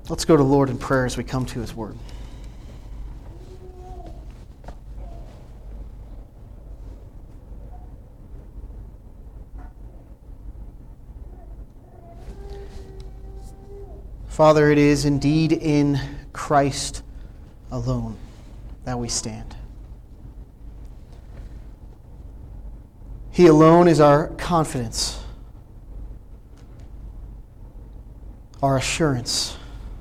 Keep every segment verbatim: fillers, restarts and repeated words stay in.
Let's go to the Lord in prayer as we come to His Word. Father, it is indeed in Christ alone that we stand. He alone is our confidence, our assurance.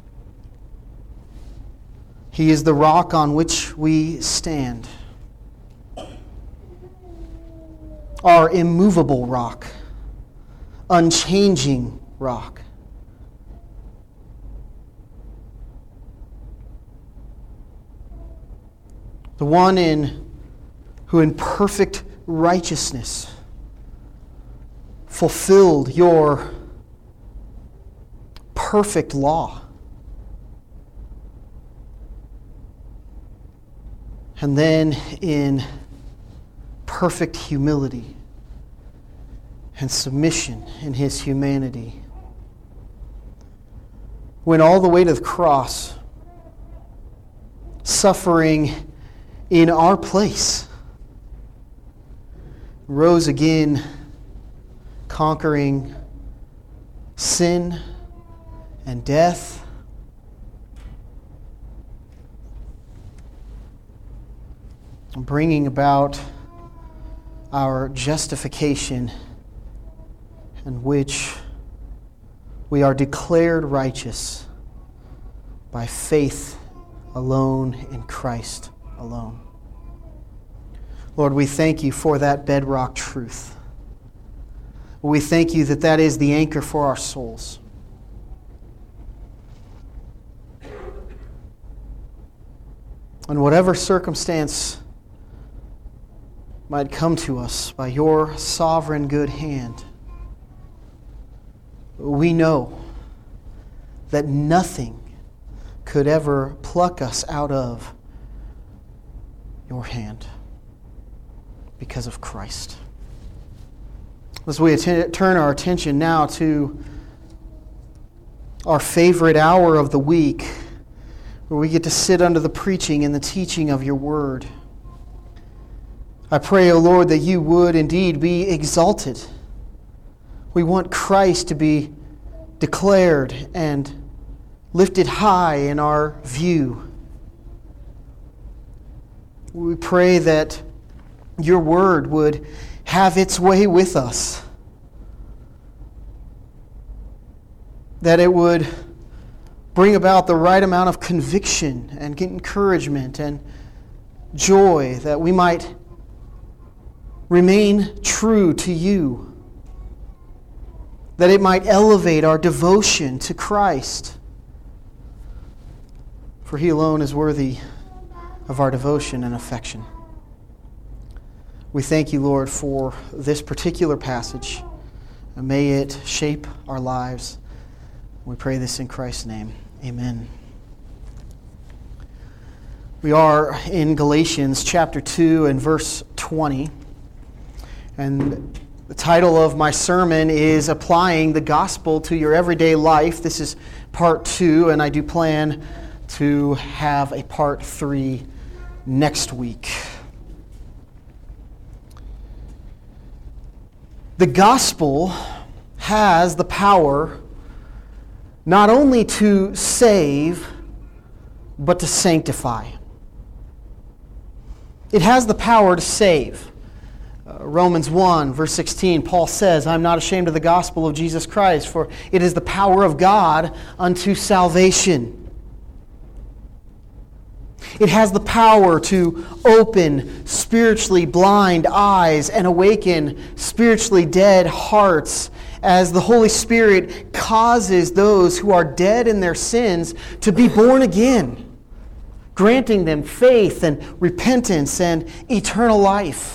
He is the rock on which we stand, our immovable rock, unchanging rock. The one in who in perfect righteousness fulfilled your perfect law. And then in perfect humility and submission in His humanity, went all the way to the cross, suffering in our place, rose again, conquering sin and death, bringing about our justification, in which we are declared righteous by faith alone in Christ alone. Lord, we thank You for that bedrock truth. We thank You that that is the anchor for our souls. And whatever circumstance might come to us by Your sovereign good hand, we know that nothing could ever pluck us out of Your hand because of Christ. As we att- turn our attention now to our favorite hour of the week, where we get to sit under the preaching and the teaching of Your Word, I pray, O Lord, that You would indeed be exalted. We want Christ to be declared and lifted high in our view. We pray that Your Word would have its way with us, that it would bring about the right amount of conviction and encouragement and joy, that we might remain true to You, that it might elevate our devotion to Christ, for He alone is worthy of our devotion and affection. We thank You, Lord, for this particular passage, and may it shape our lives. We pray this in Christ's name. Amen. We are in Galatians chapter two and verse twenty. And the title of my sermon is Applying the Gospel to Your Everyday Life. This is part two, and I do plan to have a part three next week. The gospel has the power not only to save, but to sanctify. It has the power to save. Uh, Romans one, verse sixteen, Paul says, I'm not ashamed of the gospel of Jesus Christ, for it is the power of God unto salvation. It has the power to open spiritually blind eyes and awaken spiritually dead hearts, as the Holy Spirit causes those who are dead in their sins to be born again, granting them faith and repentance and eternal life.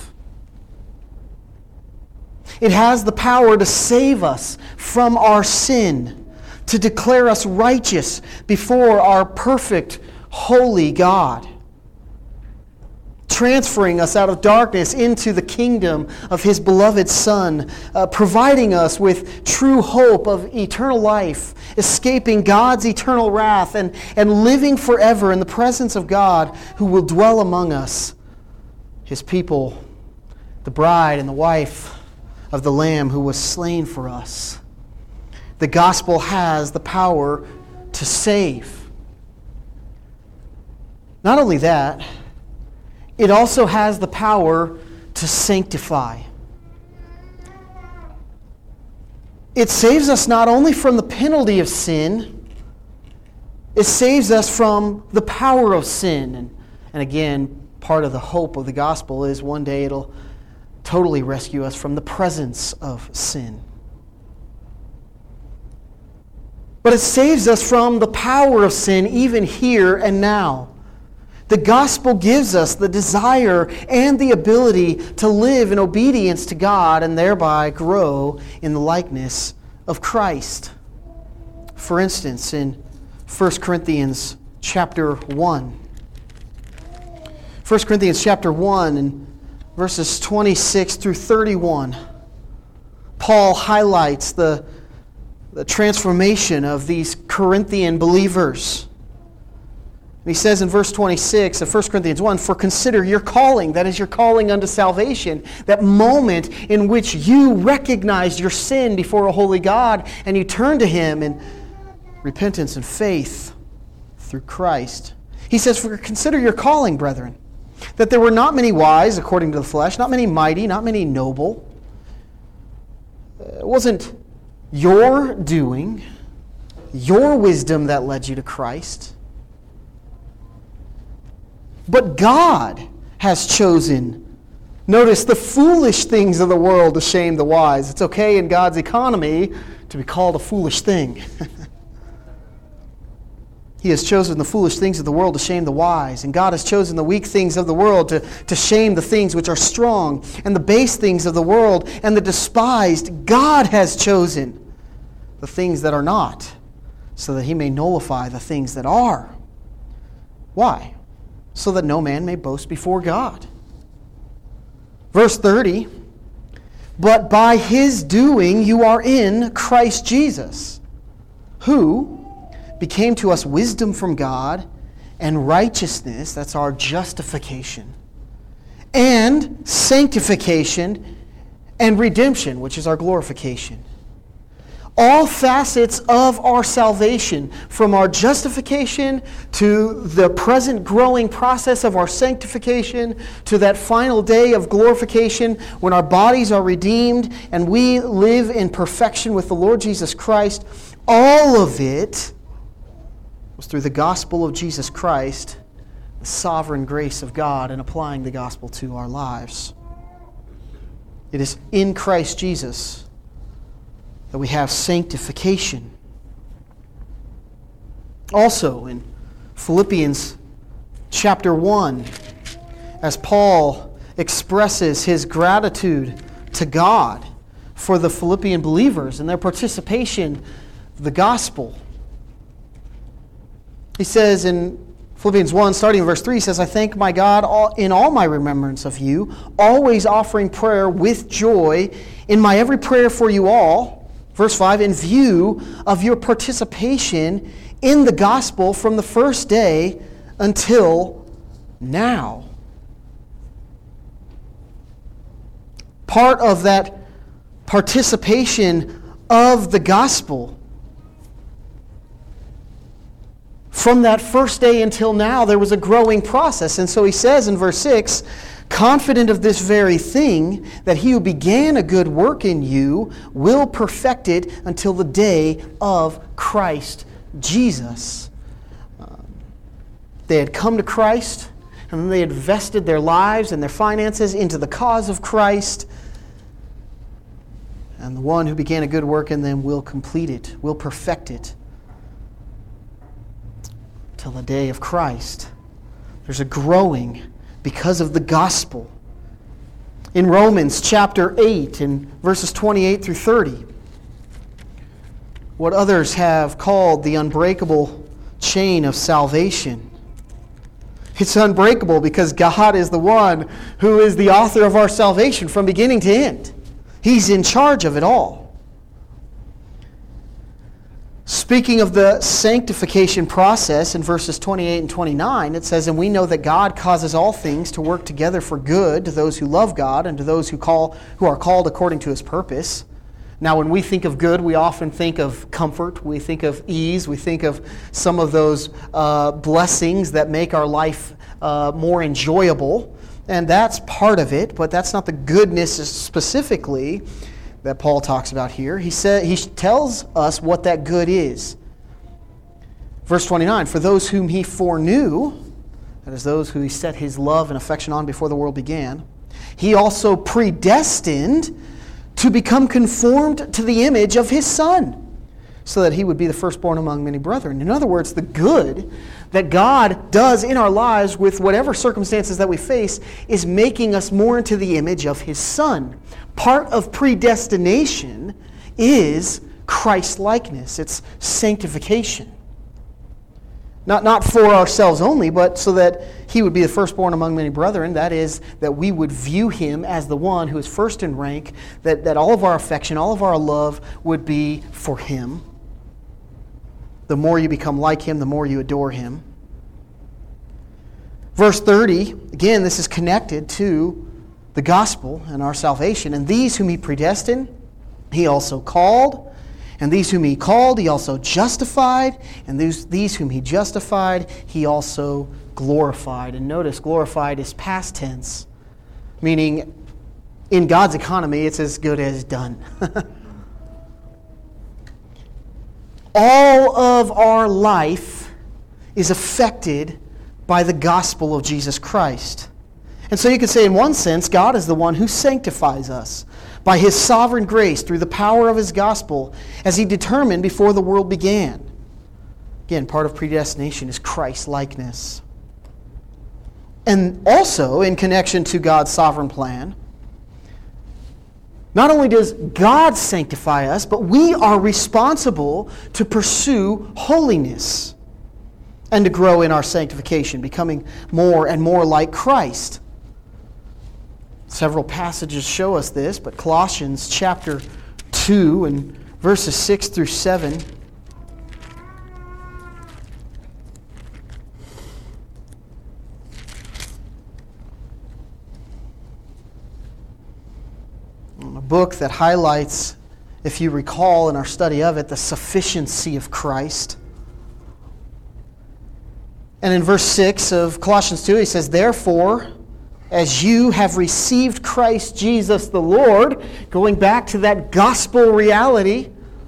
It has the power to save us from our sin, to declare us righteous before our perfect, holy God, transferring us out of darkness into the kingdom of His beloved Son, uh, providing us with true hope of eternal life, escaping God's eternal wrath, and, and living forever in the presence of God who will dwell among us, His people, the bride and the wife of the Lamb who was slain for us. The gospel has the power to save. Not only that, it also has the power to sanctify. It saves us not only from the penalty of sin, it saves us from the power of sin. And, and again, part of the hope of the gospel is one day it'll totally rescue us from the presence of sin. But it saves us from the power of sin even here and now. The gospel gives us the desire and the ability to live in obedience to God and thereby grow in the likeness of Christ. For instance, in First Corinthians chapter one. First Corinthians chapter one and verses twenty-six through thirty-one. Paul highlights the, the transformation of these Corinthian believers. He says in verse twenty-six of First Corinthians one, "For consider your calling," that is your calling unto salvation, that moment in which you recognized your sin before a holy God and you turn to Him in repentance and faith through Christ. He says, "For consider your calling, brethren, that there were not many wise according to the flesh, not many mighty, not many noble. It wasn't your doing, your wisdom that led you to Christ. But God has chosen," notice, "the foolish things of the world to shame the wise." It's okay in God's economy to be called a foolish thing. He has chosen the foolish things of the world to shame the wise. And God has chosen the weak things of the world to, to shame the things which are strong. And the base things of the world and the despised God has chosen, the things that are not, so that He may nullify the things that are. Why? So that no man may boast before God. Verse thirty, "But by His doing you are in Christ Jesus, who became to us wisdom from God and righteousness," that's our justification, "and sanctification and redemption," which is our glorification. All facets of our salvation, from our justification to the present growing process of our sanctification to that final day of glorification when our bodies are redeemed and we live in perfection with the Lord Jesus Christ, all of it was through the gospel of Jesus Christ, the sovereign grace of God, and applying the gospel to our lives. It is in Christ Jesus that we have sanctification. Also in Philippians chapter one, as Paul expresses his gratitude to God for the Philippian believers and their participation in the gospel, he says in Philippians one, starting in verse three, he says, "I thank my God all, in all my remembrance of you, always offering prayer with joy in my every prayer for you all." Verse five, "In view of your participation in the gospel from the first day until now." Part of that participation of the gospel, from that first day until now, there was a growing process. And so he says in verse six, "Confident of this very thing, that He who began a good work in you will perfect it until the day of Christ Jesus." Um, they had come to Christ, and then they had vested their lives and their finances into the cause of Christ. And the one who began a good work in them will complete it, will perfect it till the day of Christ. There's a growing because of the gospel. In Romans chapter eight, in verses twenty-eight through thirty, what others have called the unbreakable chain of salvation. It's unbreakable because God is the one who is the author of our salvation from beginning to end. He's in charge of it all. Speaking of the sanctification process in verses twenty-eight and twenty-nine, it says, "And we know that God causes all things to work together for good to those who love God and to those who call who are called according to His purpose." Now, when we think of good, we often think of comfort, we think of ease, we think of some of those uh, blessings that make our life uh, more enjoyable, and that's part of it, but that's not the goodness specifically that Paul talks about here. He said he tells us what that good is. Verse twenty-nine, "For those whom He foreknew," that is, those who He set His love and affection on before the world began, He also predestined to become conformed to the image of His Son, so that He would be the firstborn among many brethren. In other words, the good that God does in our lives with whatever circumstances that we face is making us more into the image of His Son. Part of predestination is Christ-likeness. It's sanctification. Not, not for ourselves only, but so that He would be the firstborn among many brethren. That is, that we would view Him as the one who is first in rank, that, that all of our affection, all of our love would be for Him. The more you become like Him, the more you adore Him. Verse thirty, again, this is connected to the gospel and our salvation. "And these whom He predestined, He also called. And these whom He called, He also justified. And these, these whom He justified, He also glorified." And notice, glorified is past tense, meaning in God's economy, it's as good as done. All of our life is affected by the gospel of Jesus Christ. And so you could say, in one sense, God is the one who sanctifies us by His sovereign grace through the power of His gospel, as He determined before the world began. Again, part of predestination is Christ-likeness. And also, in connection to God's sovereign plan, not only does God sanctify us, but we are responsible to pursue holiness and to grow in our sanctification, becoming more and more like Christ. Several passages show us this, but Colossians chapter two and verses six through seven. A book that highlights, if you recall in our study of it, the sufficiency of Christ. And in verse six of Colossians two, he says, "Therefore, as you have received Christ Jesus the Lord," going back to that gospel reality,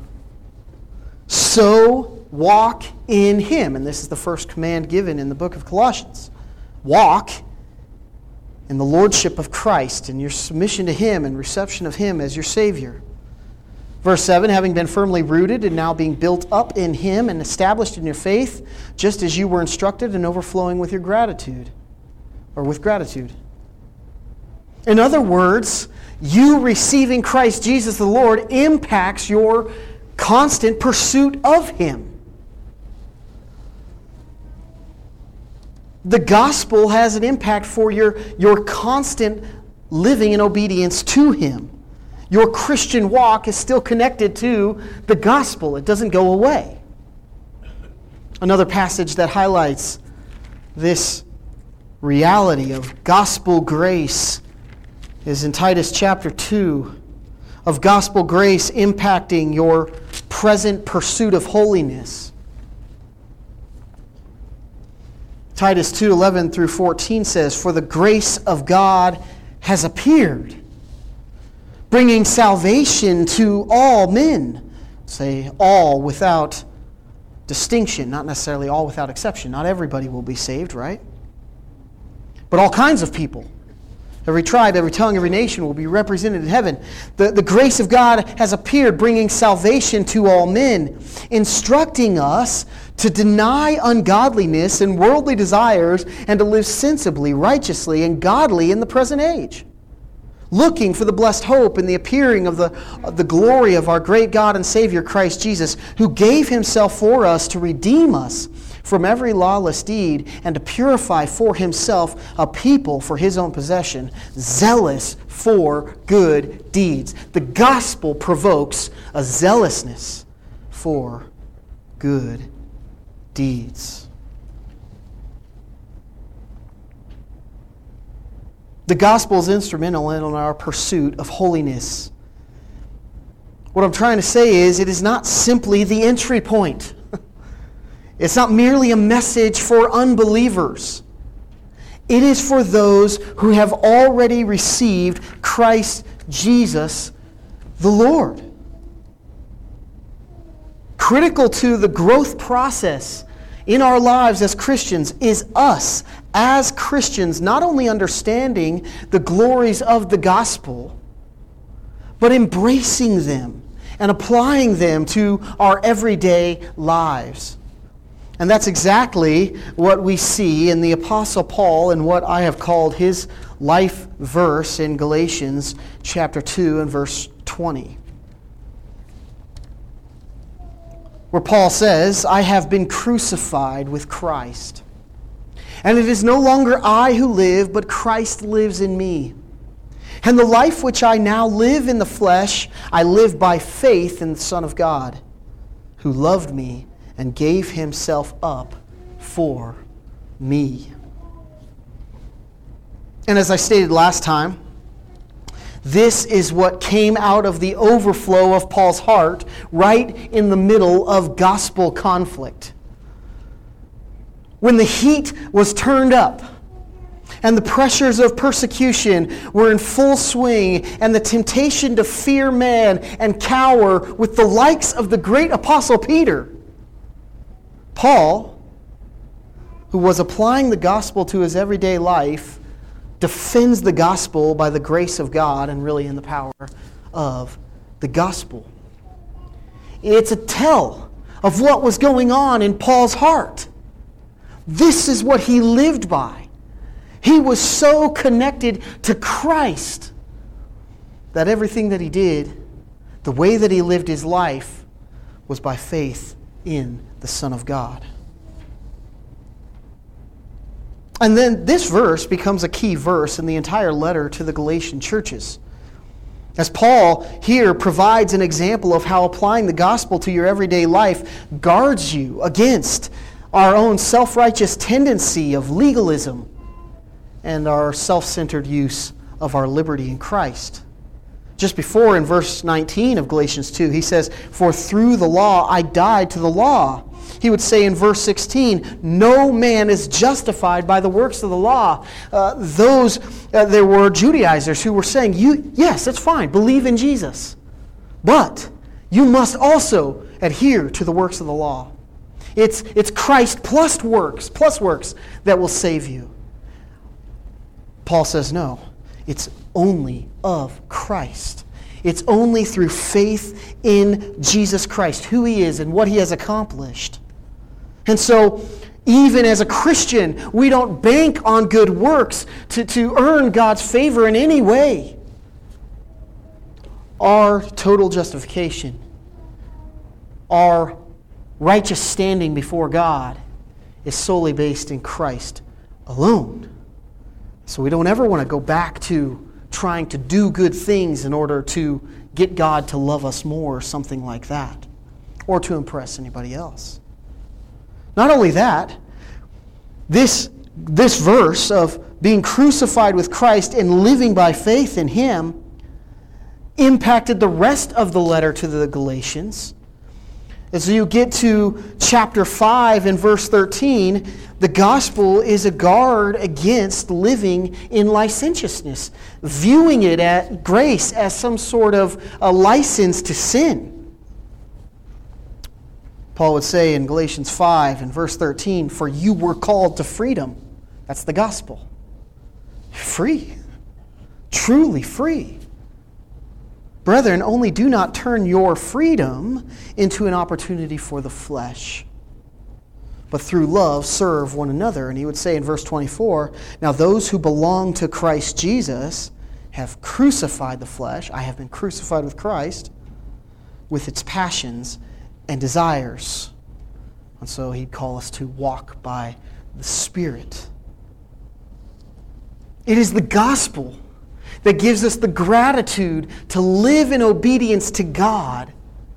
"so walk in Him." And this is the first command given in the book of Colossians. Walk in the lordship of Christ, in your submission to Him and reception of Him as your Savior. Verse seven, "Having been firmly rooted and now being built up in Him and established in your faith, just as you were instructed, and overflowing with your gratitude," or with gratitude. In other words, you receiving Christ Jesus the Lord impacts your constant pursuit of Him. The gospel has an impact for your, your constant living in obedience to Him. Your Christian walk is still connected to the gospel. It doesn't go away. Another passage that highlights this reality of gospel grace is in Titus chapter two, of gospel grace impacting your present pursuit of holiness. Titus two, eleven through fourteen says, "For the grace of God has appeared, bringing salvation to all men." Say all without distinction, not necessarily all without exception. Not everybody will be saved, right? But all kinds of people. Every tribe, every tongue, every nation will be represented in heaven. The, the grace of God has appeared, bringing salvation to all men, instructing us to deny ungodliness and worldly desires and to live sensibly, righteously, and godly in the present age, looking for the blessed hope and the appearing of the, of the glory of our great God and Savior Christ Jesus, who gave himself for us to redeem us from every lawless deed and to purify for himself a people for his own possession, zealous for good deeds. The gospel provokes a zealousness for good deeds. The gospel is instrumental in our pursuit of holiness. What I'm trying to say is, it is not simply the entry point. It's not merely a message for unbelievers. It is for those who have already received Christ Jesus the Lord. Critical to the growth process in our lives as Christians is us, as Christians, not only understanding the glories of the gospel, but embracing them and applying them to our everyday lives. And that's exactly what we see in the Apostle Paul in what I have called his life verse in Galatians chapter two and verse twenty. Where Paul says, I have been crucified with Christ. And it is no longer I who live, but Christ lives in me. And the life which I now live in the flesh, I live by faith in the Son of God, who loved me and gave himself up for me. And as I stated last time, this is what came out of the overflow of Paul's heart right in the middle of gospel conflict. When the heat was turned up and the pressures of persecution were in full swing and the temptation to fear man and cower with the likes of the great apostle Peter, Paul, who was applying the gospel to his everyday life, defends the gospel by the grace of God and really in the power of the gospel. It's a tell of what was going on in Paul's heart. This is what he lived by. He was so connected to Christ that everything that he did, the way that he lived his life, was by faith in the Son of God. And then this verse becomes a key verse in the entire letter to the Galatian churches. As Paul here provides an example of how applying the gospel to your everyday life guards you against our own self-righteous tendency of legalism and our self-centered use of our liberty in Christ. Just before, in verse nineteen of Galatians two, he says, for through the law I died to the law. He would say in verse sixteen, no man is justified by the works of the law. Uh, those, uh, there were Judaizers who were saying, "You, yes, that's fine, believe in Jesus. But you must also adhere to the works of the law. It's, it's Christ plus works, plus works that will save you." Paul says, no, it's only of Christ. It's only through faith in Jesus Christ, who he is and what he has accomplished. And so, even as a Christian, we don't bank on good works to, to earn God's favor in any way. Our total justification, our righteous standing before God, is solely based in Christ alone. So we don't ever want to go back to trying to do good things in order to get God to love us more or something like that, or to impress anybody else. Not only that, this, this verse of being crucified with Christ and living by faith in him impacted the rest of the letter to the Galatians. As you get to chapter five and verse thirteen, the gospel is a guard against living in licentiousness, viewing it at grace as some sort of a license to sin. Paul would say in Galatians five and verse thirteen, for you were called to freedom. That's the gospel. Free. Truly free. Brethren, only do not turn your freedom into an opportunity for the flesh, but through love serve one another. And he would say in verse twenty-four, now those who belong to Christ Jesus have crucified the flesh. I have been crucified with Christ, with its passions and desires. And so he'd call us to walk by the Spirit. It is the gospel that gives us the gratitude to live in obedience to God,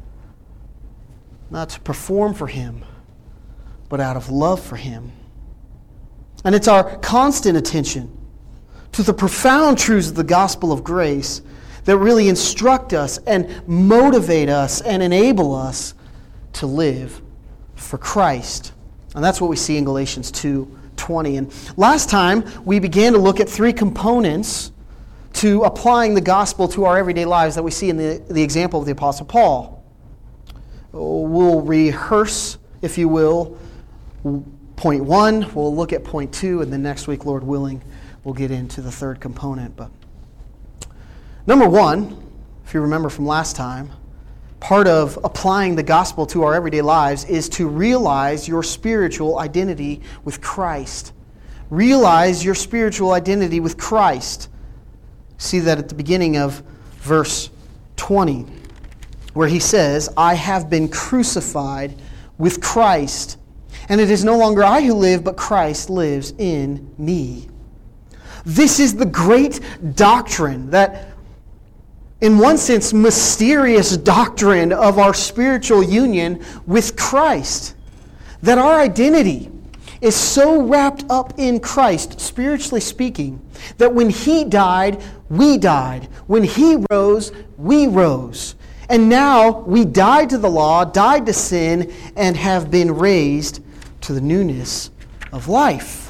not to perform for Him, but out of love for Him. And it's our constant attention to the profound truths of the gospel of grace that really instruct us and motivate us and enable us to live for Christ. And that's what we see in Galatians two twenty. And last time we began to look at three components to applying the gospel to our everyday lives that we see in the, the example of the Apostle Paul. We'll rehearse, if you will, point one. We'll look at point two, and then next week, Lord willing, we'll get into the third component. But number one, if you remember from last time, part of applying the gospel to our everyday lives is to realize your spiritual identity with Christ. Realize your spiritual identity with Christ. See that at the beginning of verse twenty, where he says, I have been crucified with Christ, and it is no longer I who live, but Christ lives in me. This is the great doctrine, that in one sense mysterious doctrine of our spiritual union with Christ. That our identity is so wrapped up in Christ, spiritually speaking, that when He died, we died. When He rose, we rose. And now we died to the law, died to sin, and have been raised to the newness of life.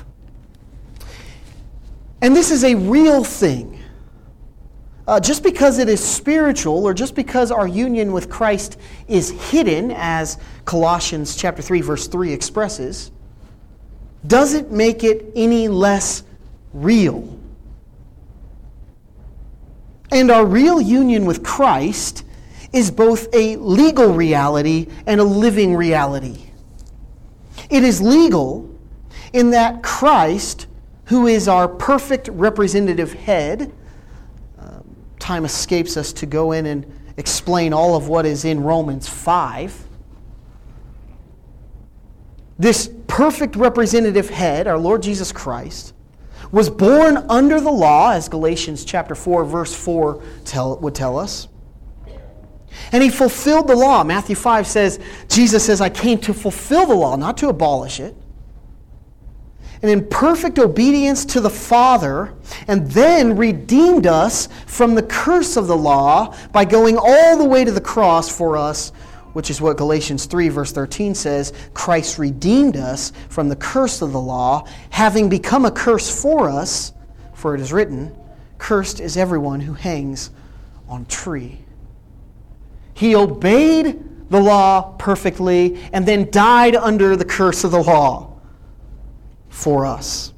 And this is a real thing. Uh, just because it is spiritual, or just because our union with Christ is hidden, as Colossians chapter three, verse three expresses, doesn't make it any less real. And our real union with Christ is both a legal reality and a living reality. It is legal in that Christ, who is our perfect representative head, uh, time escapes us to go in and explain all of what is in Romans five. This perfect representative head, our Lord Jesus Christ, was born under the law, as Galatians chapter four, verse four tell, would tell us. And He fulfilled the law. Matthew five says, Jesus says, I came to fulfill the law, not to abolish it. And in perfect obedience to the Father, and then redeemed us from the curse of the law by going all the way to the cross for us, which is what Galatians three, verse thirteen says, Christ redeemed us from the curse of the law, having become a curse for us, for it is written, cursed is everyone who hangs on a tree. He obeyed the law perfectly and then died under the curse of the law for us.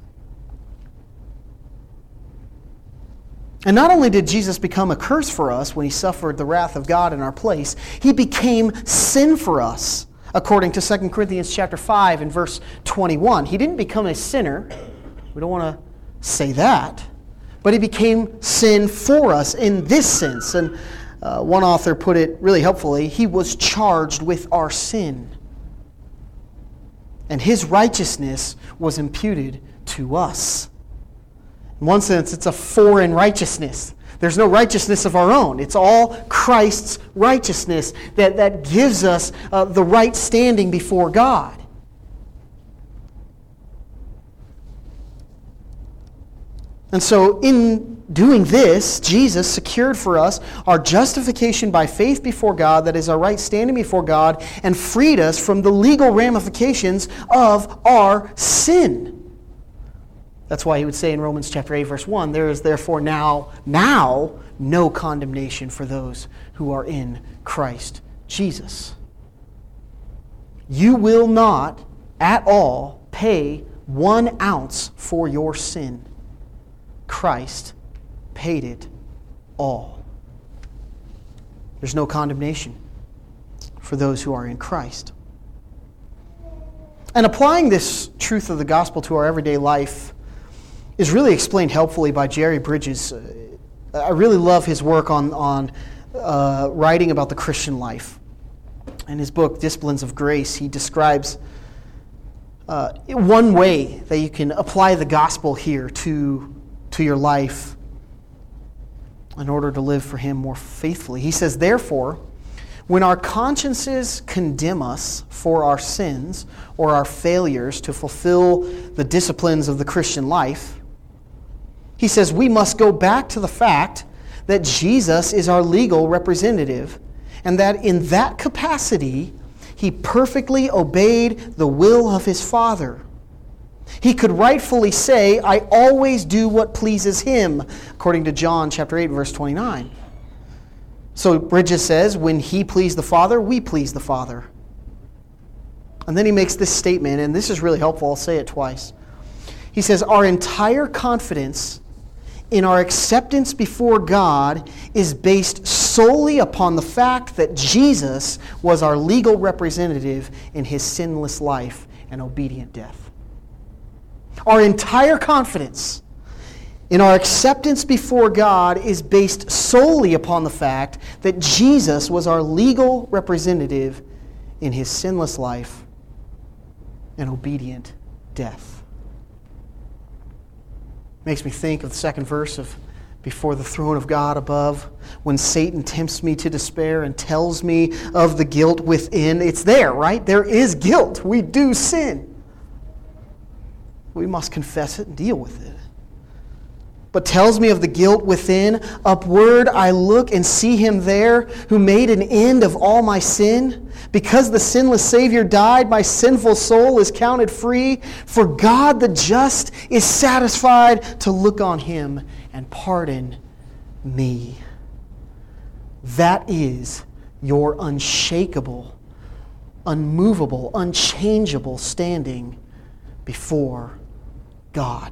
And not only did Jesus become a curse for us when He suffered the wrath of God in our place, He became sin for us, according to Second Corinthians chapter five and verse twenty-one. He didn't become a sinner. We don't want to say that. But He became sin for us in this sense. And uh, one author put it really helpfully. He was charged with our sin. And His righteousness was imputed to us. In one sense, it's a foreign righteousness. There's no righteousness of our own. It's all Christ's righteousness that, that gives us uh, the right standing before God. And so in doing this, Jesus secured for us our justification by faith before God, that is our right standing before God, and freed us from the legal ramifications of our sin. That's why he would say in Romans chapter eight, verse one, there is therefore now, now no condemnation for those who are in Christ Jesus. You will not at all pay one ounce for your sin. Christ paid it all. There's no condemnation for those who are in Christ. And applying this truth of the gospel to our everyday life is really explained helpfully by Jerry Bridges I really love his work on, on uh, writing about the Christian life. In his book, Disciplines of Grace, he describes uh, one way that you can apply the gospel here to, to your life in order to live for him more faithfully. He says, therefore, when our consciences condemn us for our sins or our failures to fulfill the disciplines of the Christian life, he says we must go back to the fact that Jesus is our legal representative and that in that capacity, he perfectly obeyed the will of his Father. He could rightfully say, I always do what pleases him, according to John chapter eight, verse twenty-nine. So Bridges says, when he pleased the Father, we please the Father. And then he makes this statement, and this is really helpful. I'll say it twice. He says, our entire confidence in our acceptance before God is based solely upon the fact that Jesus was our legal representative in his sinless life and obedient death. Our entire confidence in our acceptance before God is based solely upon the fact that Jesus was our legal representative in his sinless life and obedient death. Makes me think of the second verse of before the throne of God above, when Satan tempts me to despair and tells me of the guilt within. It's there, right? There is guilt. We do sin. We must confess it and deal with it. But tells me of the guilt within. Upward I look and see him there who made an end of all my sin. Because the sinless Savior died, my sinful soul is counted free. For God the just is satisfied to look on him and pardon me. That is your unshakable, unmovable, unchangeable standing before God.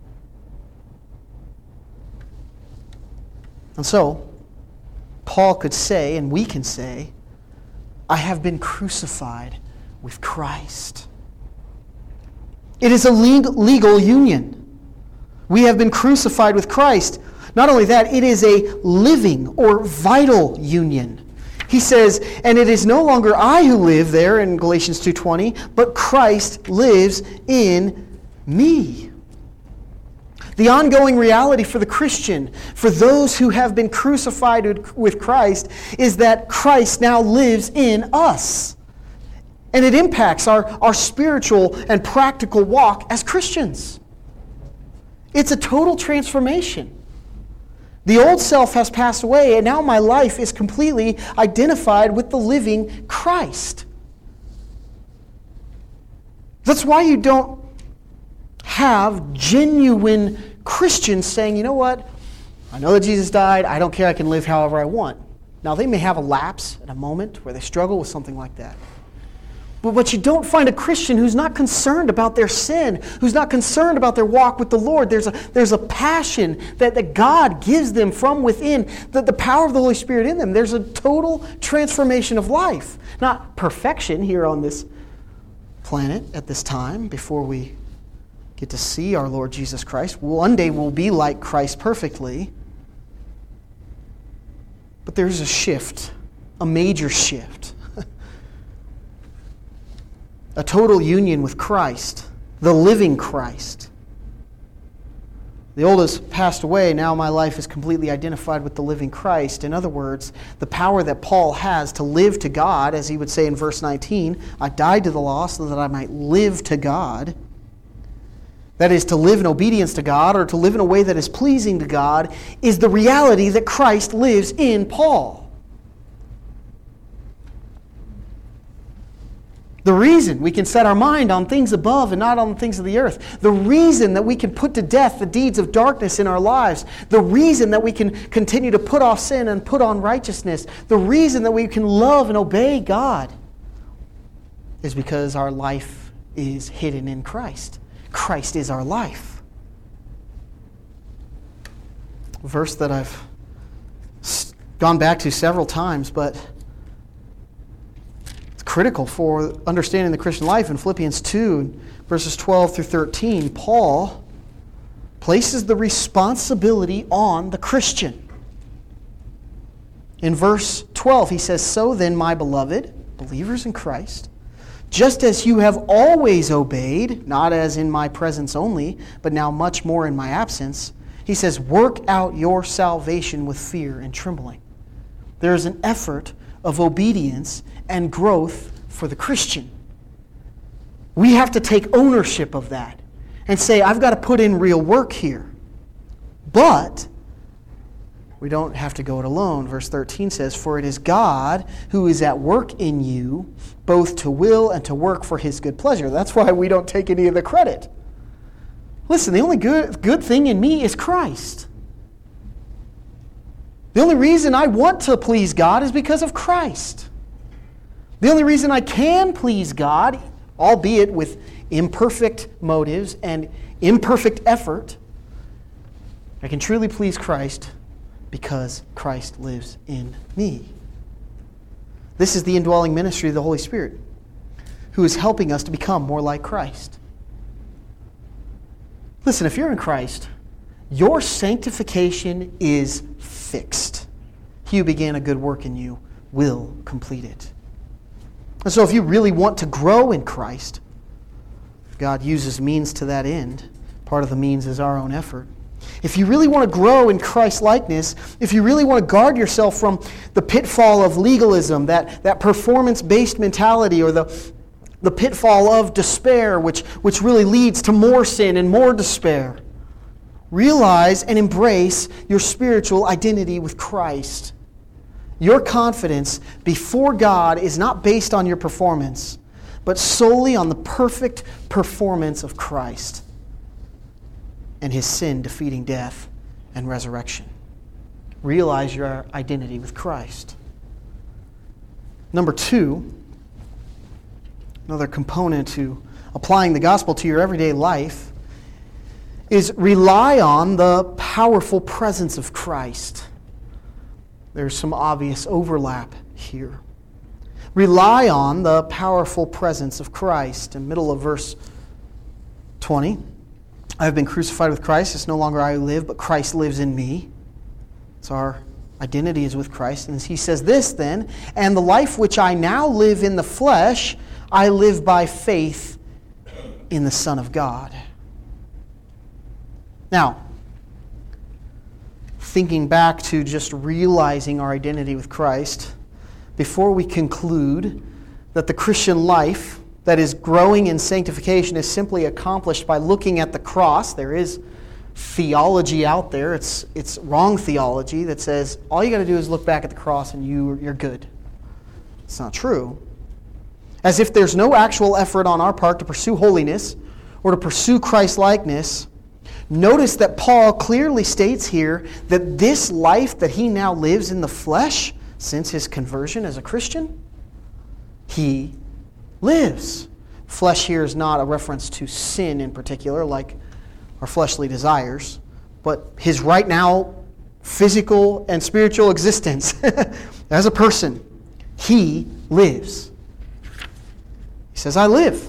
And so, Paul could say, and we can say, I have been crucified with Christ. It is a legal union. We have been crucified with Christ. Not only that, it is a living or vital union. He says, and it is no longer I who live there in Galatians two twenty, but Christ lives in me. The ongoing reality for the Christian, for those who have been crucified with Christ, is that Christ now lives in us. And it impacts our, our spiritual and practical walk as Christians. It's a total transformation. The old self has passed away, and now my life is completely identified with the living Christ. That's why you don't have genuine Christians saying, you know what, I know that Jesus died, I don't care, I can live however I want. Now they may have a lapse at a moment where they struggle with something like that. But, but you don't find a Christian who's not concerned about their sin, who's not concerned about their walk with the Lord. There's a, there's a passion that, that God gives them from within, that the power of the Holy Spirit in them. There's a total transformation of life. Not perfection here on this planet at this time before we get to see our Lord Jesus Christ. One day we'll be like Christ perfectly. But there's a shift, a major shift. A total union with Christ, the living Christ. The old has passed away, now my life is completely identified with the living Christ. In other words, the power that Paul has to live to God, as he would say in verse nineteen, I died to the law so that I might live to God. That is, to live in obedience to God or to live in a way that is pleasing to God, is the reality that Christ lives in Paul. The reason we can set our mind on things above and not on the things of the earth. The reason that we can put to death the deeds of darkness in our lives. The reason that we can continue to put off sin and put on righteousness. The reason that we can love and obey God is because our life is hidden in Christ. Christ is our life. A verse that I've gone back to several times, but it's critical for understanding the Christian life. In Philippians two, verses twelve through thirteen, Paul places the responsibility on the Christian. In verse twelve, he says, "So then, my beloved, believers in Christ, just as you have always obeyed, not as in my presence only, but now much more in my absence," he says, "work out your salvation with fear and trembling." There is an effort of obedience and growth for the Christian. We have to take ownership of that and say, I've got to put in real work here. But we don't have to go it alone. Verse thirteen says, "For it is God who is at work in you, both to will and to work for His good pleasure." That's why we don't take any of the credit. Listen, the only good, good thing in me is Christ. The only reason I want to please God is because of Christ. The only reason I can please God, albeit with imperfect motives and imperfect effort, I can truly please Christ because Christ lives in me. This is the indwelling ministry of the Holy Spirit, who is helping us to become more like Christ. Listen, if you're in Christ, your sanctification is fixed. He who began a good work in you will complete it. And so if you really want to grow in Christ, God uses means to that end. Part of the means is our own effort. If you really want to grow in Christ-likeness, if you really want to guard yourself from the pitfall of legalism, that, that performance-based mentality, or the, the pitfall of despair, which, which really leads to more sin and more despair, realize and embrace your spiritual identity with Christ. Your confidence before God is not based on your performance, but solely on the perfect performance of Christ and His sin-defeating death and resurrection. Realize your identity with Christ. Number two, another component to applying the gospel to your everyday life, is rely on the powerful presence of Christ. There's some obvious overlap here. Rely on the powerful presence of Christ. In the middle of verse twenty, "I have been crucified with Christ. It's no longer I who live, but Christ lives in me." So our identity is with Christ. And he says this then, "And the life which I now live in the flesh, I live by faith in the Son of God." Now, thinking back to just realizing our identity with Christ, before we conclude that the Christian life that is growing in sanctification is simply accomplished by looking at the cross, there is theology out there, it's it's wrong theology that says all you got to do is look back at the cross and you, you're good. It's not true. As if there's no actual effort on our part to pursue holiness or to pursue Christ-likeness, notice that Paul clearly states here that this life that he now lives in the flesh, since his conversion as a Christian, he lives. Flesh here is not a reference to sin in particular, like our fleshly desires, but his right now physical and spiritual existence as a person. He lives. He says, I live.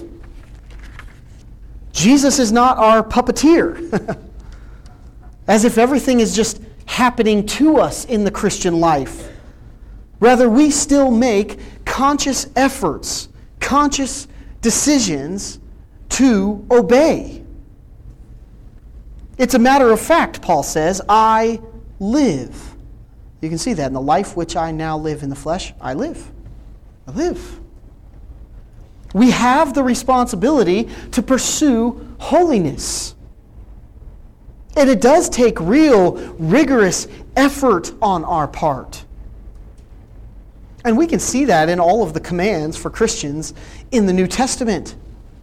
Jesus is not our puppeteer, as if everything is just happening to us in the Christian life. Rather, we still make conscious efforts, conscious decisions to obey. It's a matter of fact, Paul says, I live. You can see that in the life which I now live in the flesh, I live. I live. We have the responsibility to pursue holiness. And it does take real, rigorous effort on our part. And we can see that in all of the commands for Christians in the New Testament.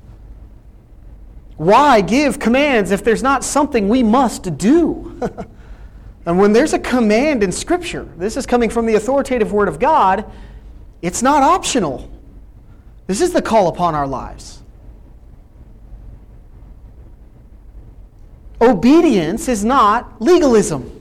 Why give commands if there's not something we must do? And when there's a command in Scripture, this is coming from the authoritative Word of God, it's not optional. This is the call upon our lives. Obedience is not legalism.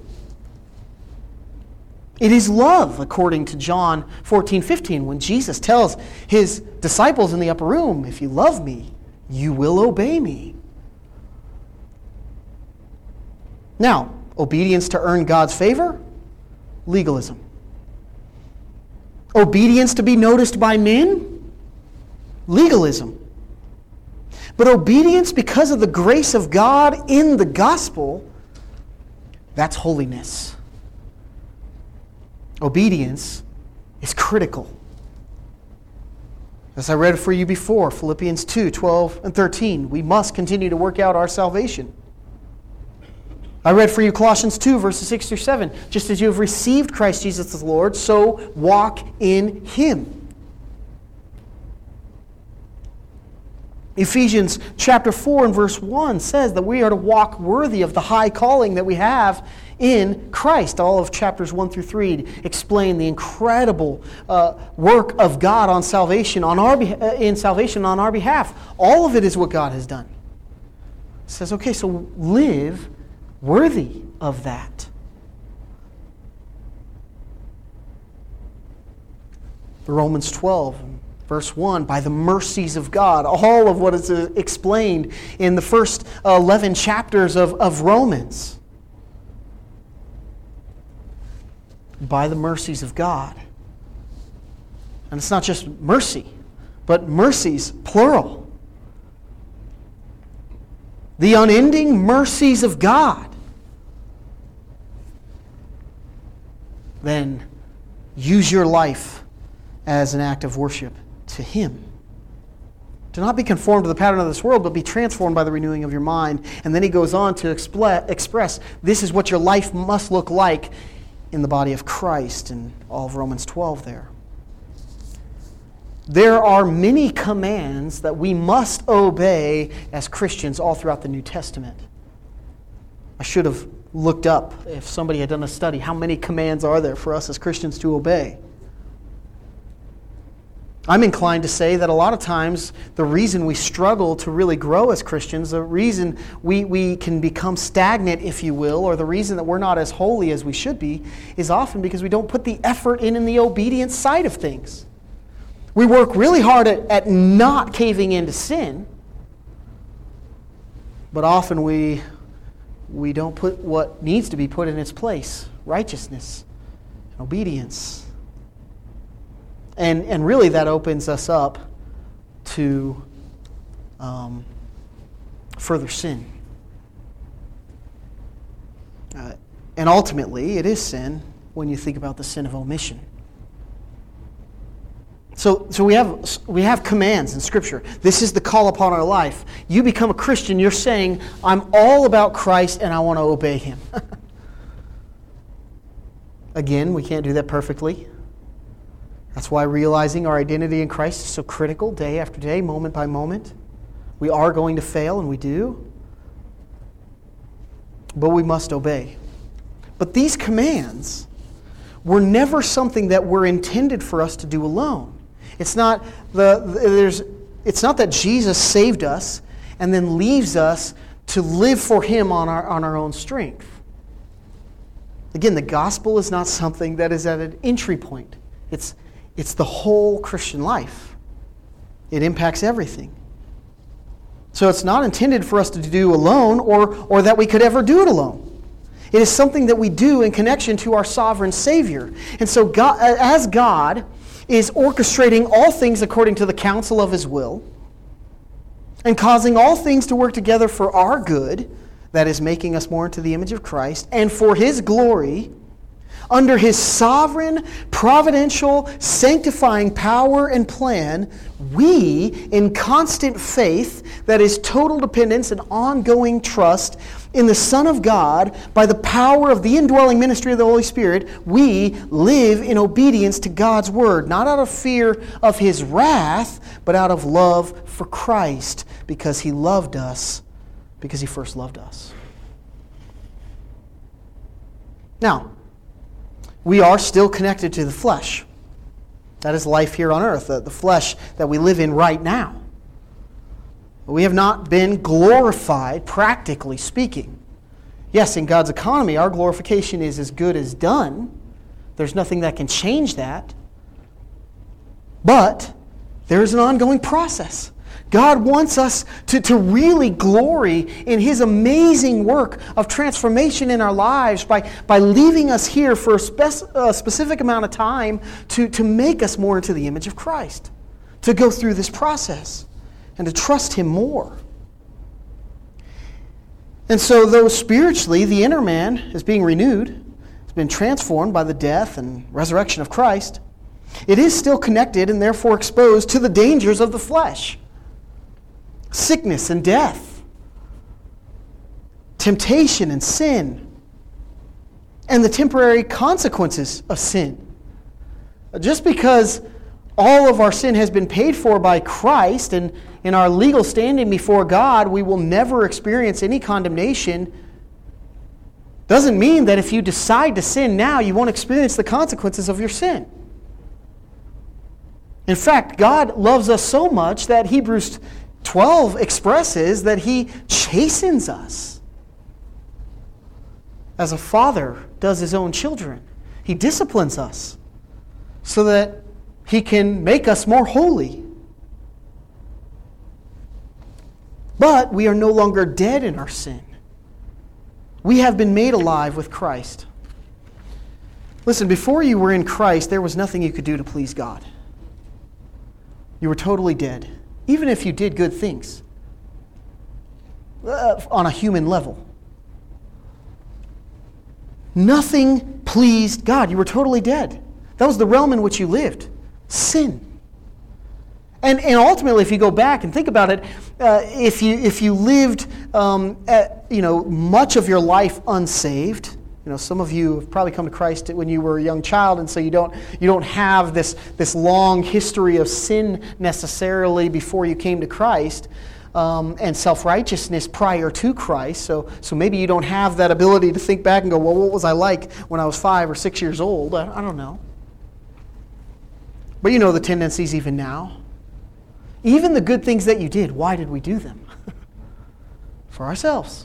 It is love, according to John fourteen fifteen, when Jesus tells his disciples in the upper room, if you love me, you will obey me. Now, obedience to earn God's favor? Legalism. Obedience to be noticed by men? Legalism. But obedience because of the grace of God in the gospel, that's holiness. Obedience is critical. As I read for you before, Philippians two, twelve and thirteen, we must continue to work out our salvation. I read for you Colossians two, verses six through seven. Just as you have received Christ Jesus as Lord, so walk in Him. Ephesians chapter four and verse one says that we are to walk worthy of the high calling that we have in Christ. All of chapters one through three explain the incredible uh, work of God on salvation, on our uh, in salvation on our behalf. All of it is what God has done. It says, okay, so live worthy of that. Romans twelve, verse one, by the mercies of God. All of what is explained in the first eleven chapters of, of Romans. By the mercies of God. And it's not just mercy, but mercies, plural. The unending mercies of God. Then use your life as an act of worship to Him. Do not be conformed to the pattern of this world, but be transformed by the renewing of your mind. And then he goes on to expl- express this is what your life must look like in the body of Christ, in all of Romans twelve there. There are many commands that we must obey as Christians all throughout the New Testament. I should have looked up, if somebody had done a study, how many commands are there for us as Christians to obey. I'm inclined to say that a lot of times the reason we struggle to really grow as Christians, the reason we, we can become stagnant, if you will, or the reason that we're not as holy as we should be, is often because we don't put the effort in in the obedience side of things. We work really hard at, at not caving into sin, but often we, we don't put what needs to be put in its place, righteousness, and obedience. And, and really that opens us up to um, further sin. Uh, and ultimately, it is sin when you think about the sin of omission. So, so we have we have commands in Scripture. This is the call upon our life. You become a Christian, you're saying, I'm all about Christ and I want to obey Him. Again, we can't do that perfectly. That's why realizing our identity in Christ is so critical day after day, moment by moment. We are going to fail, and we do. But we must obey. But these commands were never something that were intended for us to do alone. It's not the there's it's not that Jesus saved us and then leaves us to live for Him on our on our own strength. Again, the gospel is not something that is at an entry point. It's It's the whole Christian life. It impacts everything. So it's not intended for us to do alone or, or that we could ever do it alone. It is something that we do in connection to our sovereign Savior. And so God, as God is orchestrating all things according to the counsel of His will and causing all things to work together for our good, that is making us more into the image of Christ, and for His glory, under His sovereign, providential, sanctifying power and plan, we, in constant faith, that is total dependence and ongoing trust in the Son of God, by the power of the indwelling ministry of the Holy Spirit, we live in obedience to God's Word, not out of fear of His wrath, but out of love for Christ, because He loved us, because He first loved us. Now, we are still connected to the flesh. That is life here on earth, the, the flesh that we live in right now. We have not been glorified, practically speaking. Yes, in God's economy, our glorification is as good as done. There's nothing that can change that. But there is an ongoing process. God wants us to, to really glory in His amazing work of transformation in our lives by, by leaving us here for a, spec, a specific amount of time to, to make us more into the image of Christ, to go through this process and to trust Him more. And so though spiritually the inner man is being renewed, it's been transformed by the death and resurrection of Christ, it is still connected and therefore exposed to the dangers of the flesh. Sickness and death, temptation and sin, and the temporary consequences of sin. Just because all of our sin has been paid for by Christ and in our legal standing before God, we will never experience any condemnation, doesn't mean that if you decide to sin now, you won't experience the consequences of your sin. In fact, God loves us so much that Hebrews twelve expresses that He chastens us as a father does his own children. He disciplines us so that He can make us more holy. But we are no longer dead in our sin. We have been made alive with Christ. Listen, before you were in Christ, there was nothing you could do to please God. You were totally dead. Even if you did good things uh, on a human level. Nothing pleased God. You were totally dead. That was the realm in which you lived. Sin. And, and ultimately, if you go back and think about it, uh, if you if you lived um, at, you know, much of your life unsaved, you know, some of you have probably come to Christ when you were a young child, and so you don't you don't have this this long history of sin necessarily before you came to Christ, um, and self-righteousness prior to Christ. So so maybe you don't have that ability to think back and go, well, what was I like when I was five or six years old? I, I don't know. But you know the tendencies even now. Even the good things that you did, why did we do them? For ourselves.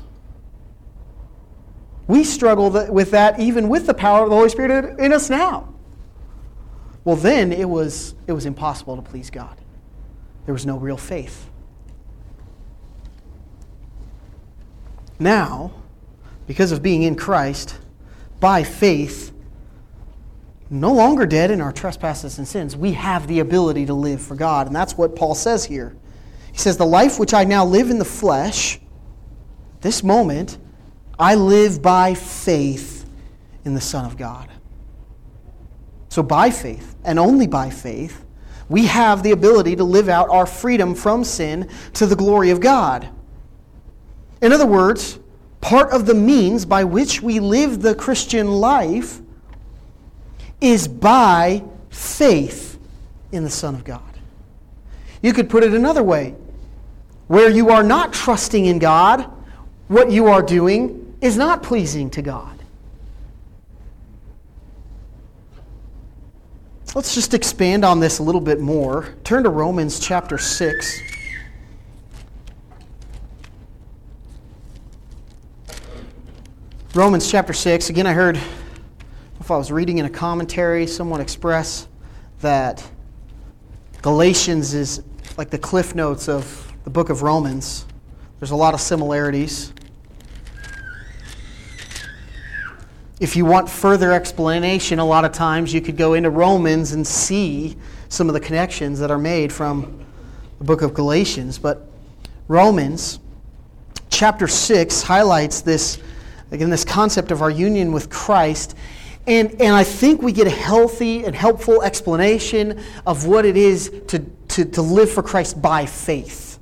We struggle with that even with the power of the Holy Spirit in us now. Well, then it was, it was impossible to please God. There was no real faith. Now, because of being in Christ, by faith, no longer dead in our trespasses and sins, we have the ability to live for God. And that's what Paul says here. He says, the life which I now live in the flesh, this moment, I live by faith in the Son of God. So by faith, and only by faith, we have the ability to live out our freedom from sin to the glory of God. In other words, part of the means by which we live the Christian life is by faith in the Son of God. You could put it another way. Where you are not trusting in God, what you are doing is not pleasing to God. Let's just expand on this a little bit more. Turn to Romans chapter six. Romans chapter six. Again, I heard, if I was reading in a commentary, someone express that Galatians is like the cliff notes of the book of Romans. There's a lot of similarities. If you want further explanation, a lot of times you could go into Romans and see some of the connections that are made from the book of Galatians. But Romans chapter six highlights this, again, this concept of our union with Christ. And, and I think we get a healthy and helpful explanation of what it is to, to, to live for Christ by faith.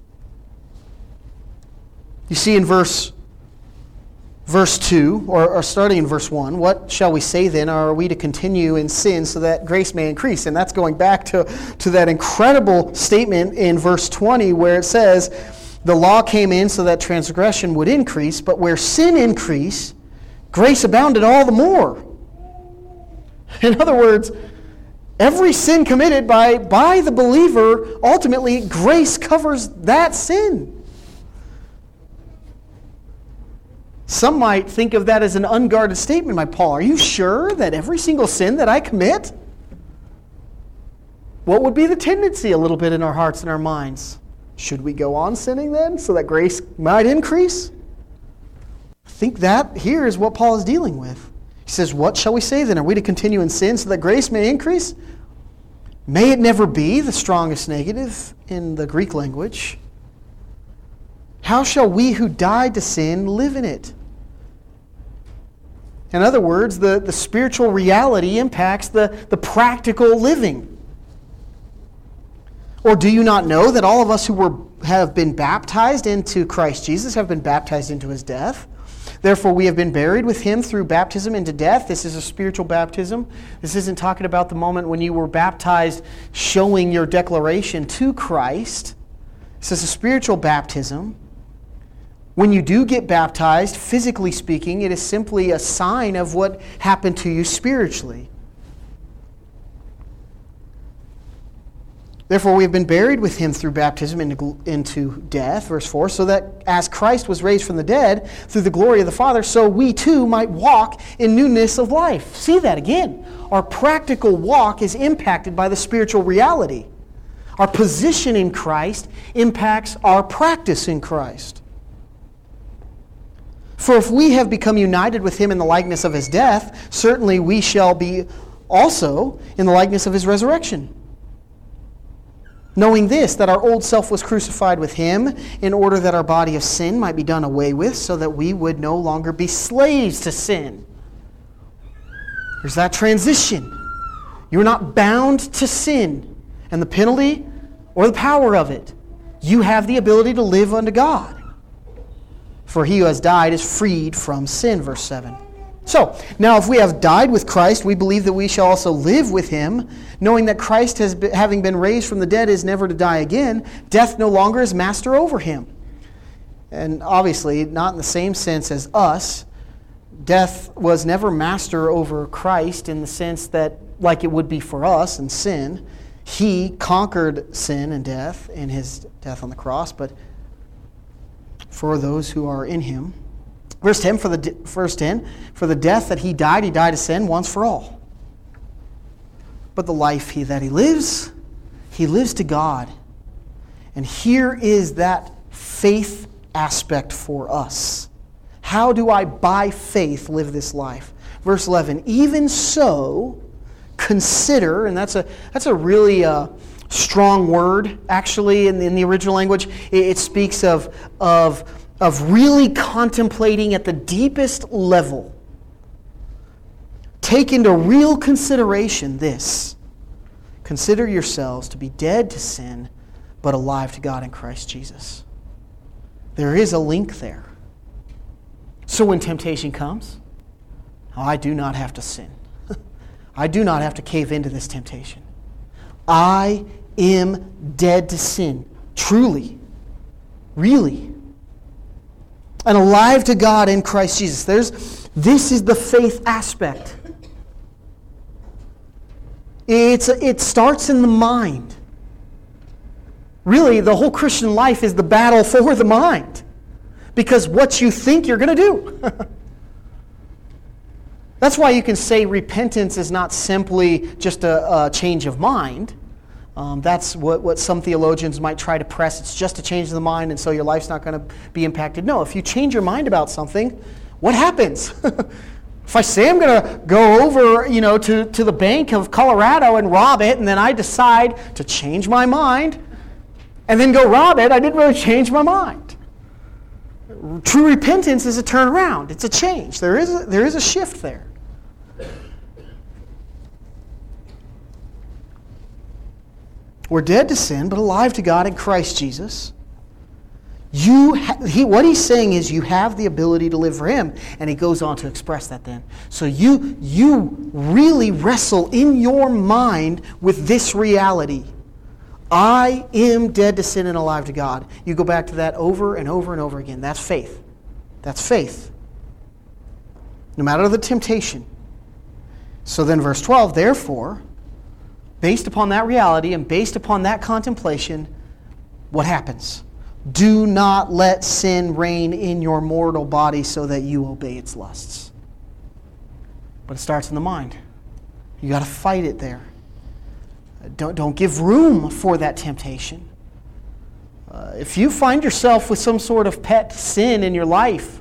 You see in verse Verse two, or, or starting in verse one, what shall we say then? Are we to continue in sin so that grace may increase? And that's going back to, to that incredible statement in verse twenty where it says, the law came in so that transgression would increase, but where sin increased, grace abounded all the more. In other words, every sin committed by, by the believer, ultimately grace covers that sin. Some might think of that as an unguarded statement by Paul. Are you sure that every single sin that I commit? What would be the tendency a little bit in our hearts and our minds? Should we go on sinning then so that grace might increase? I think that here is what Paul is dealing with. He says, what shall we say then? Are we to continue in sin so that grace may increase? May it never be, the strongest negative in the Greek language. How shall we who died to sin live in it? In other words, the, the spiritual reality impacts the, the practical living. Or do you not know that all of us who were have been baptized into Christ Jesus have been baptized into his death? Therefore, we have been buried with him through baptism into death. This is a spiritual baptism. This isn't talking about the moment when you were baptized showing your declaration to Christ. This is a spiritual baptism. When you do get baptized, physically speaking, it is simply a sign of what happened to you spiritually. Therefore, we have been buried with him through baptism into, into death, verse four, so that as Christ was raised from the dead through the glory of the Father, so we too might walk in newness of life. See that again. Our practical walk is impacted by the spiritual reality. Our position in Christ impacts our practice in Christ. For if we have become united with him in the likeness of his death, certainly we shall be also in the likeness of his resurrection. Knowing this, that our old self was crucified with him in order that our body of sin might be done away with, so that we would no longer be slaves to sin. There's that transition. You're not bound to sin and the penalty or the power of it. You have the ability to live unto God. For he who has died is freed from sin, verse seven. So, now if we have died with Christ, we believe that we shall also live with him, knowing that Christ, has been, having been raised from the dead, is never to die again. Death no longer is master over him. And obviously, not in the same sense as us. Death was never master over Christ in the sense that, like it would be for us in sin, he conquered sin and death in his death on the cross, but for those who are in him. Verse ten, for the verse ten, for the death that he died, he died to sin once for all. But the life he that he lives, he lives to God. And here is that faith aspect for us. How do I, by faith, live this life? Verse eleven, even so, consider, and that's a that's a really uh, strong word, actually, in the, in the original language. It, it speaks of of of really contemplating at the deepest level. Take into real consideration this. Consider yourselves to be dead to sin, but alive to God in Christ Jesus. There is a link there. So when temptation comes, I do not have to sin. I do not have to cave into this temptation. I am dead to sin, truly, really, and alive to God in Christ Jesus. There's, this is the faith aspect. It's, it starts in the mind. Really, the whole Christian life is the battle for the mind. Because what you think you're going to do. That's why you can say repentance is not simply just a, a change of mind. Um, that's what, what some theologians might try to press. It's just a change of the mind, and so your life's not going to be impacted. No, if you change your mind about something, what happens? If I say I'm going to go over, you know, to, to the Bank of Colorado and rob it, and then I decide to change my mind, and then go rob it, I didn't really change my mind. True repentance is a turnaround. It's a change. There is a, there is a shift there. We're dead to sin, but alive to God in Christ Jesus. You, ha- he, what he's saying is you have the ability to live for him. And he goes on to express that then. So you, you really wrestle in your mind with this reality. I am dead to sin and alive to God. You go back to that over and over and over again. That's faith. That's faith. No matter the temptation. So then verse twelve, therefore, based upon that reality and based upon that contemplation, what happens? Do not let sin reign in your mortal body so that you obey its lusts. But it starts in the mind. You got to fight it there. Don't, don't give room for that temptation. Uh, if you find yourself with some sort of pet sin in your life,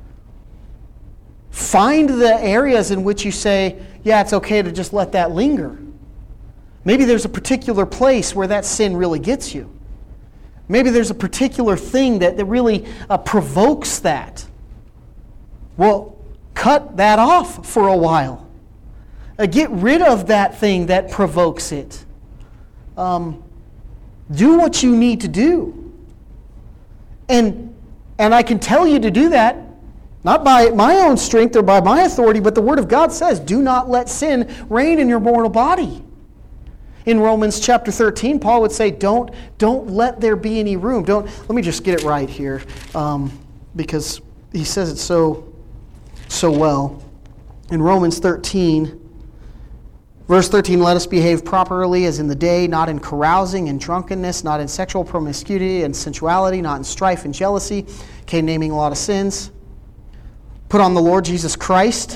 find the areas in which you say, yeah, it's okay to just let that linger. Maybe there's a particular place where that sin really gets you. Maybe there's a particular thing that, that really uh, provokes that. Well, cut that off for a while. Uh, get rid of that thing that provokes it. Um, do what you need to do. And, and I can tell you to do that, not by my own strength or by my authority, but the Word of God says, do not let sin reign in your mortal body. In Romans chapter thirteen, Paul would say, don't, don't let there be any room. Don't. Let me just get it right here, um, because he says it so, so well. In Romans thirteen, verse thirteen, let us behave properly as in the day, not in carousing and drunkenness, not in sexual promiscuity and sensuality, not in strife and jealousy. Okay, naming a lot of sins. Put on the Lord Jesus Christ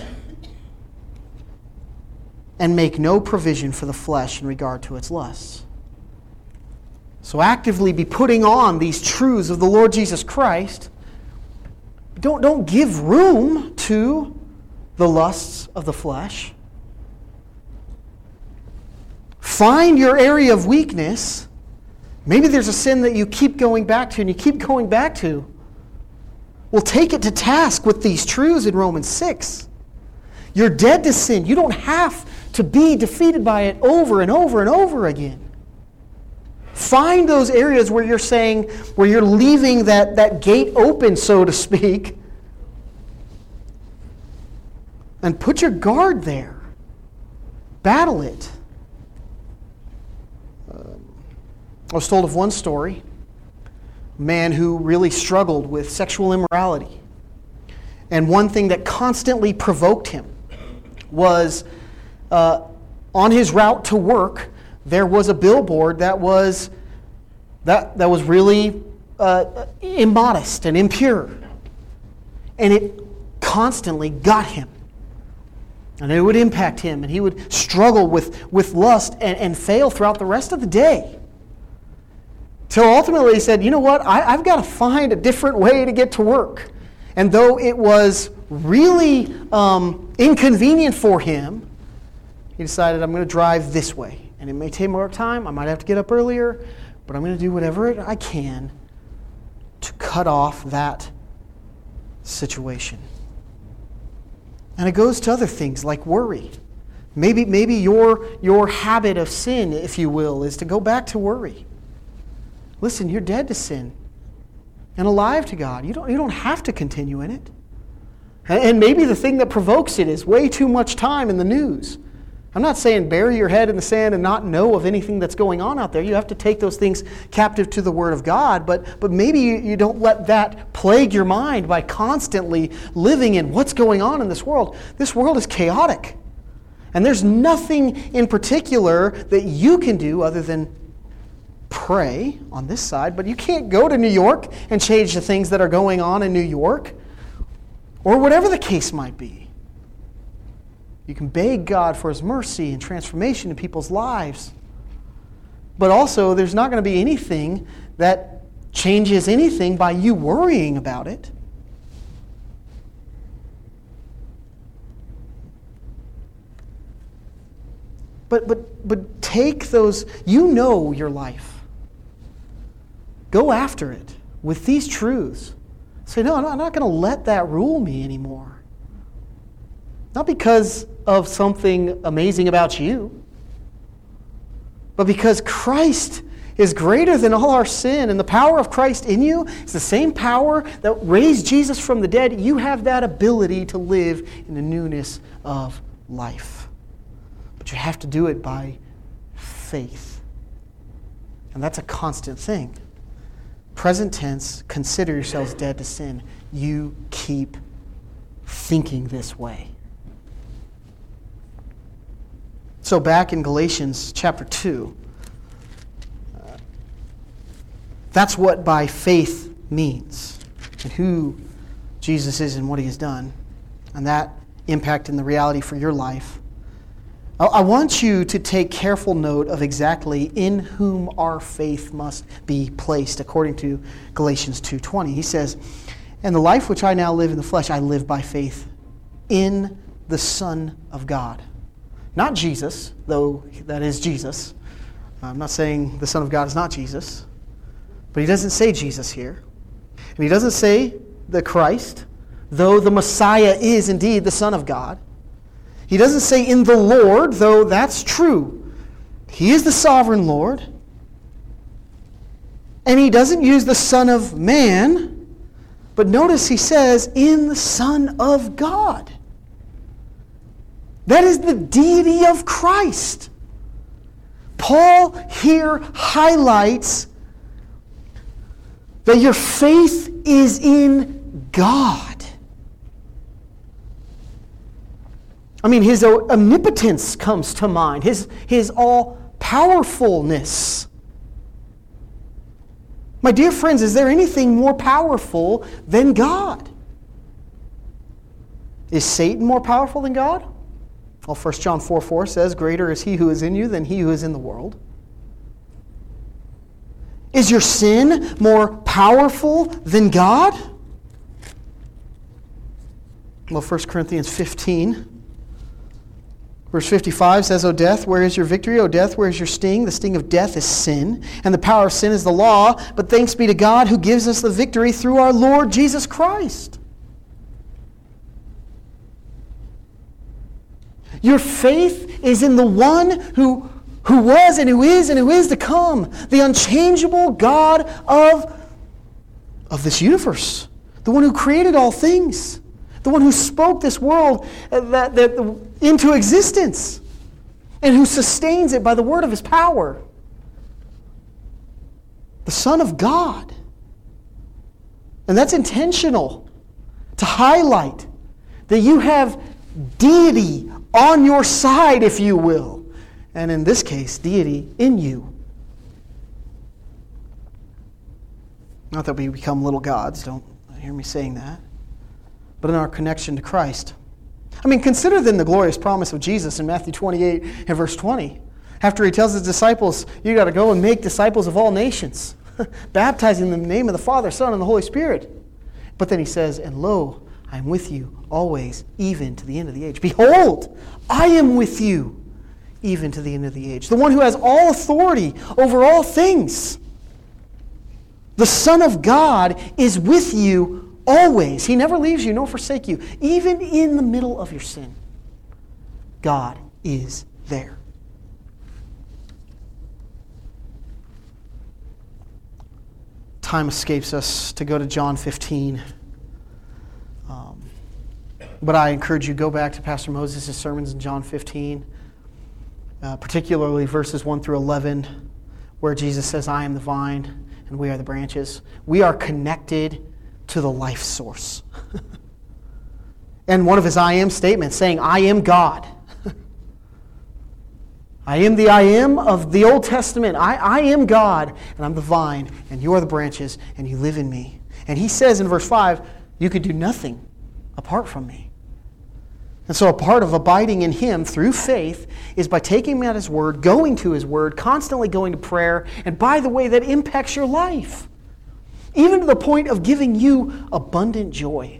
and make no provision for the flesh in regard to its lusts. So actively be putting on these truths of the Lord Jesus Christ. Don't, don't give room to the lusts of the flesh. Find your area of weakness. Maybe there's a sin that you keep going back to and you keep going back to. Well, take it to task with these truths in Romans six. You're dead to sin. You don't have to be defeated by it over and over and over again. Find those areas where you're saying, where you're leaving that, that gate open, so to speak, and put your guard there. Battle it. Um, I was told of one story, a man who really struggled with sexual immorality. And one thing that constantly provoked him was uh, on his route to work, there was a billboard that was that that was really uh, immodest and impure, and it constantly got him, and it would impact him, and he would struggle with with lust and, and fail throughout the rest of the day. Till ultimately he said, "You know what? I, I've got to find a different way to get to work." And though it was really um, inconvenient for him, he decided, I'm going to drive this way. And it may take more time. I might have to get up earlier, but I'm going to do whatever I can to cut off that situation. And it goes to other things like worry. Maybe, maybe your, your habit of sin, if you will, is to go back to worry. Listen, you're dead to sin and alive to God. You don't, you don't have to continue in it. And maybe the thing that provokes it is way too much time in the news. I'm not saying bury your head in the sand and not know of anything that's going on out there. You have to take those things captive to the Word of God, but, but maybe you, you don't let that plague your mind by constantly living in what's going on in this world. This world is chaotic. And there's nothing in particular that you can do other than pray on this side, but you can't go to New York and change the things that are going on in New York, or whatever the case might be. You can beg God for His mercy and transformation in people's lives. But also, there's not going to be anything that changes anything by you worrying about it. But but but take those, you know your life. Go after it with these truths. Say, no, I'm not going to let that rule me anymore. Not because of something amazing about you, but because Christ is greater than all our sin, and the power of Christ in you is the same power that raised Jesus from the dead. You have that ability to live in the newness of life. But you have to do it by faith. And that's a constant thing. Present tense, consider yourselves dead to sin. You keep thinking this way. So back in Galatians chapter two, uh, that's what by faith means, and who Jesus is and what He has done, and that impact in the reality for your life. I, I want you to take careful note of exactly in whom our faith must be placed, according to Galatians two twenty. He says, "And the life which I now live in the flesh, I live by faith in the Son of God." Not Jesus, though that is Jesus. I'm not saying the Son of God is not Jesus. But he doesn't say Jesus here. And he doesn't say the Christ, though the Messiah is indeed the Son of God. He doesn't say in the Lord, though that's true. He is the sovereign Lord. And he doesn't use the Son of Man. But notice he says in the Son of God. That is the deity of Christ. Paul here highlights that your faith is in God. I mean, his omnipotence comes to mind, his, his all-powerfulness. My dear friends, is there anything more powerful than God? Is Satan more powerful than God? Well, First John four four says, "Greater is he who is in you than he who is in the world." Is your sin more powerful than God? Well, First Corinthians fifteen, verse fifty-five says, "O death, where is your victory? O death, where is your sting? The sting of death is sin, and the power of sin is the law. But thanks be to God who gives us the victory through our Lord Jesus Christ." Your faith is in the one who, who was and who is and who is to come, the unchangeable God of, of this universe, the one who created all things, the one who spoke this world that, that, into existence, and who sustains it by the word of his power. The Son of God. And that's intentional, to highlight that you have deity on your side, if you will. And in this case, deity in you. Not that we become little gods, don't hear me saying that. But in our connection to Christ. I mean, consider then the glorious promise of Jesus in Matthew twenty-eight and verse twenty. After he tells his disciples, you got to go and make disciples of all nations, baptizing them in the name of the Father, Son, and the Holy Spirit. But then he says, "And lo, I am with you always, even to the end of the age. Behold, I am with you, even to the end of the age." The one who has all authority over all things. The Son of God is with you always. He never leaves you nor forsake you. Even in the middle of your sin, God is there. Time escapes us to go to John fifteen. Um, but I encourage you, go back to Pastor Moses' sermons in John fifteen, uh, particularly verses one through eleven, where Jesus says, "I am the vine, and we are the branches." We are connected to the life source. And one of his I am statements saying, "I am God." I am the I am of the Old Testament. I, I am God, and I'm the vine, and you are the branches, and you live in me. And he says in verse five, you could do nothing apart from me. And so a part of abiding in him through faith is by taking him at his word, going to his word, constantly going to prayer, and by the way, that impacts your life, even to the point of giving you abundant joy.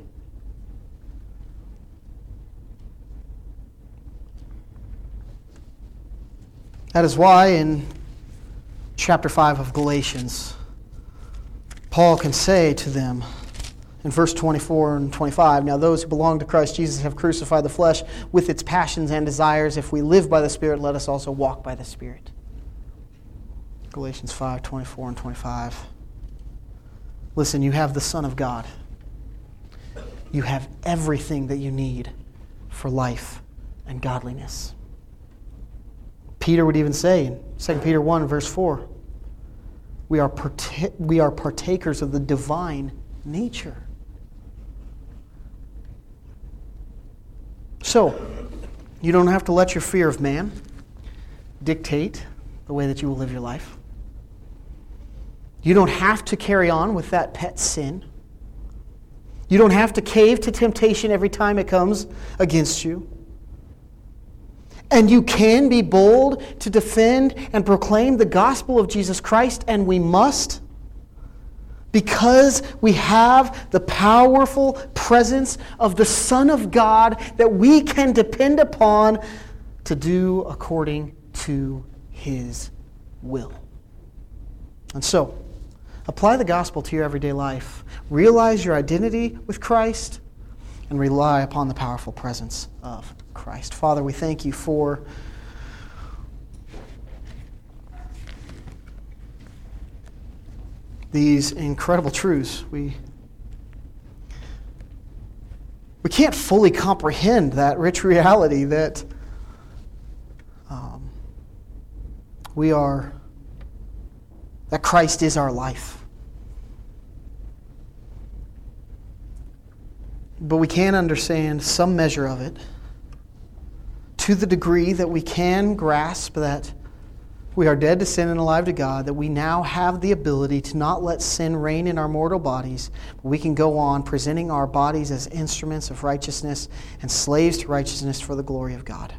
That is why in chapter five of Galatians, Paul can say to them in verse twenty-four and twenty-five, "Now those who belong to Christ Jesus have crucified the flesh with its passions and desires. If we live by the Spirit, let us also walk by the Spirit." Galatians five, twenty-four and twenty-five. Listen, you have the Son of God. You have everything that you need for life and godliness. Peter would even say in Second Peter one, verse four, we are, parta- we are partakers of the divine nature. So, you don't have to let your fear of man dictate the way that you will live your life. You don't have to carry on with that pet sin. You don't have to cave to temptation every time it comes against you. And you can be bold to defend and proclaim the gospel of Jesus Christ, and we must, because we have the powerful presence of the Son of God that we can depend upon to do according to His will. And so, apply the gospel to your everyday life. Realize your identity with Christ and rely upon the powerful presence of Christ. Father, we thank you for these incredible truths. We, we can't fully comprehend that rich reality that um, we are, that Christ is our life. But we can understand some measure of it to the degree that we can grasp that we are dead to sin and alive to God, that we now have the ability to not let sin reign in our mortal bodies, but we can go on presenting our bodies as instruments of righteousness and slaves to righteousness for the glory of God.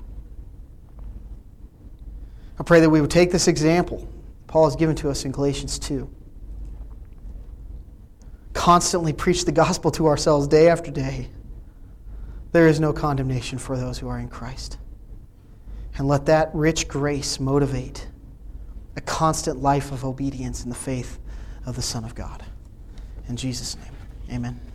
I pray that we would take this example Paul has given to us in Galatians two. Constantly preach the gospel to ourselves day after day. There is no condemnation for those who are in Christ. And let that rich grace motivate a constant life of obedience in the faith of the Son of God. In Jesus' name, amen.